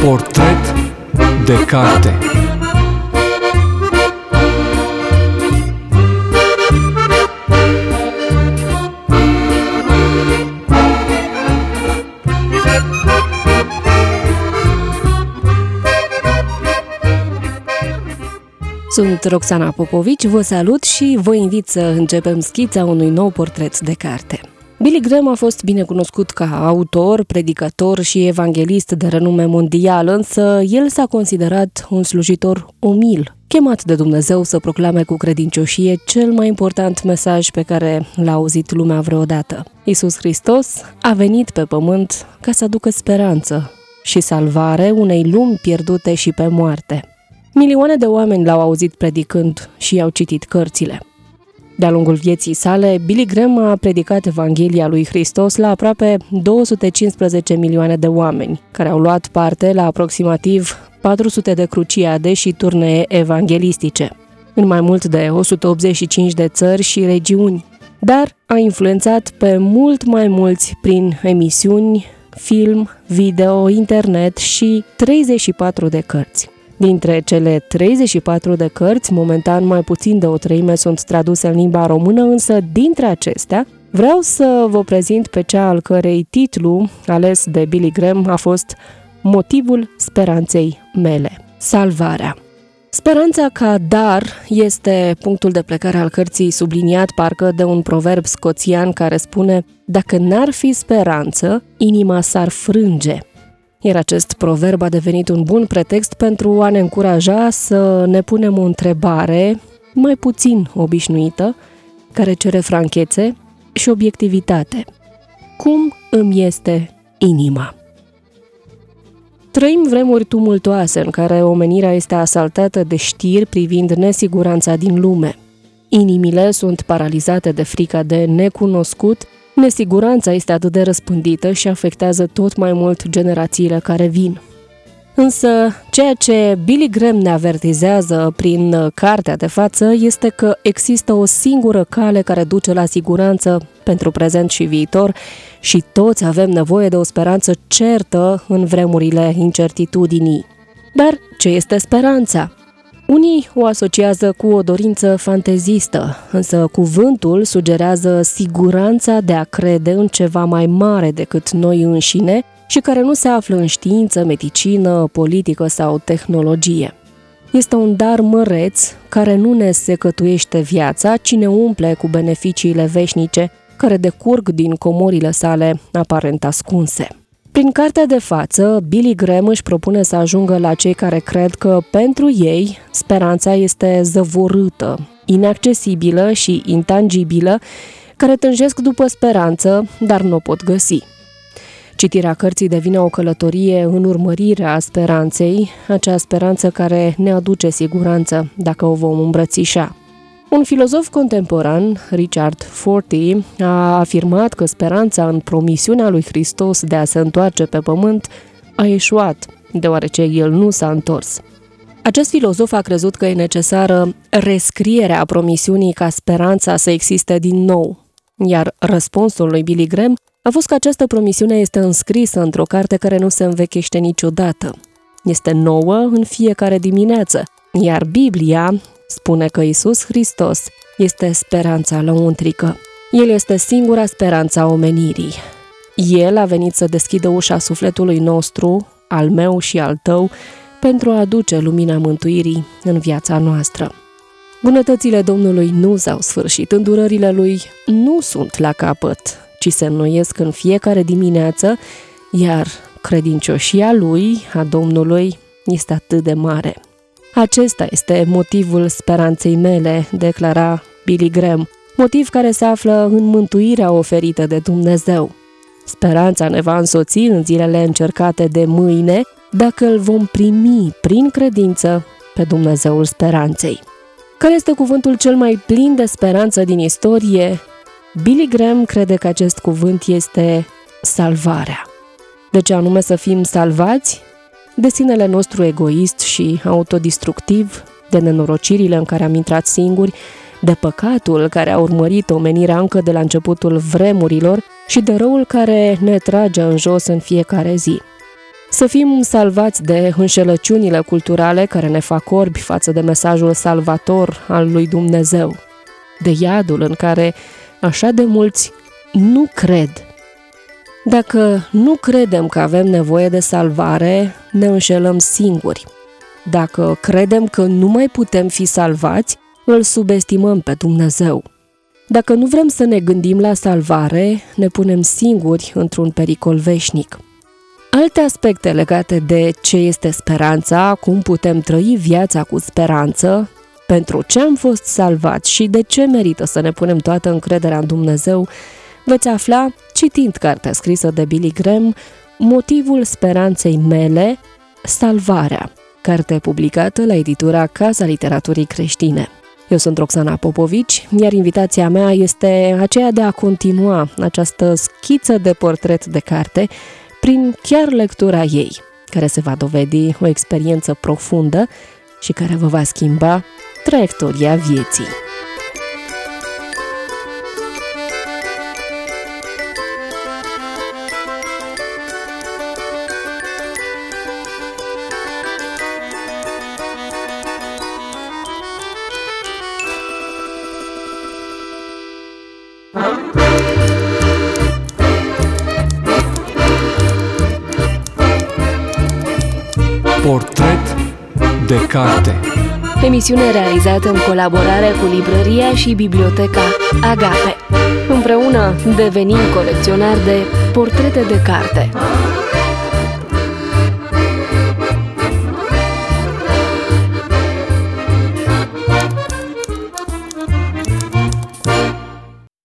Portret de carte. Sunt Roxana Popovici, vă salut și vă invit să începem schița unui nou portret de carte. Billy Graham a fost bine cunoscut ca autor, predicator și evanghelist de renume mondial, însă el s-a considerat un slujitor umil, chemat de Dumnezeu să proclame cu credincioșie cel mai important mesaj pe care l-a auzit lumea vreodată. Iisus Hristos a venit pe pământ ca să aducă speranță și salvare unei lumi pierdute și pe moarte. Milioane de oameni l-au auzit predicând și i-au citit cărțile. De-a lungul vieții sale, Billy Graham a predicat Evanghelia lui Hristos la aproape 215 milioane de oameni, care au luat parte la aproximativ 400 de cruciade și turnee evanghelistice, în mai mult de 185 de țări și regiuni, dar a influențat pe mult mai mulți prin emisiuni, film, video, internet și 34 de cărți. Dintre cele 34 de cărți, momentan mai puțin de o treime sunt traduse în limba română, însă dintre acestea vreau să vă prezint pe cea al cărei titlu ales de Billy Graham a fost Motivul speranței mele, salvarea. Speranța ca dar este punctul de plecare al cărții, subliniat parcă de un proverb scoțian care spune: dacă n-ar fi speranță, inima s-ar frânge. Iar acest proverb a devenit un bun pretext pentru a ne încuraja să ne punem o întrebare mai puțin obișnuită, care cere franchețe și obiectivitate. Cum îmi este inima? Trăim vremuri tumultoase în care omenirea este asaltată de știri privind nesiguranța din lume. Inimile sunt paralizate de frica de necunoscut. Nesiguranța este atât de răspândită și afectează tot mai mult generațiile care vin. Însă, ceea ce Billy Graham ne avertizează prin cartea de față este că există o singură cale care duce la siguranță pentru prezent și viitor și toți avem nevoie de o speranță certă în vremurile incertitudinii. Dar ce este speranța? Unii o asociază cu o dorință fantezistă, însă cuvântul sugerează siguranța de a crede în ceva mai mare decât noi înșine și care nu se află în știință, medicină, politică sau tehnologie. Este un dar măreț care nu ne secătuiește viața, ci ne umple cu beneficiile veșnice care decurg din comorile sale aparent ascunse. Prin cartea de față, Billy Graham își propune să ajungă la cei care cred că pentru ei speranța este zăvorâtă, inaccesibilă și intangibilă, care tânjesc după speranță, dar nu o pot găsi. Citirea cărții devine o călătorie în urmărirea speranței, acea speranță care ne aduce siguranță dacă o vom îmbrățișa. Un filozof contemporan, Richard Fortey, a afirmat că speranța în promisiunea lui Hristos de a se întoarce pe pământ a eșuat, deoarece el nu s-a întors. Acest filozof a crezut că e necesară rescrierea promisiunii ca speranța să existe din nou, iar răspunsul lui Billy Graham a fost că această promisiune este înscrisă într-o carte care nu se învechește niciodată. Este nouă în fiecare dimineață, iar Biblia spune că Iisus Hristos este speranța lăuntrică. El este singura speranță a omenirii. El a venit să deschidă ușa sufletului nostru, al meu și al tău, pentru a aduce lumina mântuirii în viața noastră. Bunătățile Domnului nu s-au sfârșit, îndurările Lui nu sunt la capăt, ci se înnoiesc în fiecare dimineață, iar credincioșia Lui, a Domnului, este atât de mare. Acesta este motivul speranței mele, declara Billy Graham, motiv care se află în mântuirea oferită de Dumnezeu. Speranța ne va însoți în zilele încercate de mâine dacă îl vom primi prin credință pe Dumnezeul speranței. Care este cuvântul cel mai plin de speranță din istorie? Billy Graham crede că acest cuvânt este salvarea. De ce anume să fim salvați? De sinele nostru egoist și autodestructiv, de nenorocirile în care am intrat singuri, de păcatul care a urmărit omenirea încă de la începutul vremurilor și de răul care ne trage în jos în fiecare zi. Să fim salvați de înșelăciunile culturale care ne fac orbi față de mesajul salvator al lui Dumnezeu, de iadul în care așa de mulți nu cred. Dacă nu credem că avem nevoie de salvare, ne înșelăm singuri. Dacă credem că nu mai putem fi salvați, îl subestimăm pe Dumnezeu. Dacă nu vrem să ne gândim la salvare, ne punem singuri într-un pericol veșnic. Alte aspecte legate de ce este speranța, cum putem trăi viața cu speranță, pentru ce am fost salvați și de ce merită să ne punem toată încrederea în Dumnezeu, veți afla citind cartea scrisă de Billy Graham, Motivul speranței mele, Salvarea, carte publicată la editura Casa Literaturii Creștine. Eu sunt Roxana Popovici, iar invitația mea este aceea de a continua această schiță de portret de carte prin chiar lectura ei, care se va dovedi o experiență profundă și care vă va schimba traiectoria vieții. Portret de carte. Emisiune realizată în colaborare cu librăria și biblioteca Agape. Împreună devenim colecționari de portrete de carte.